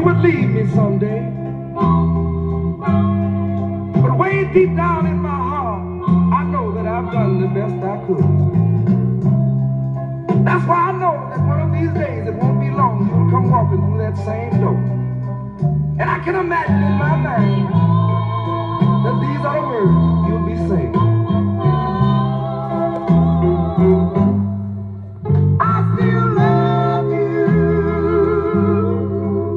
you would leave me someday. But way deep down in my heart, I know that I've done the best I could. That's why I know that one of these days, it won't be long, you'll come walking through that same door. And I can imagine in my mind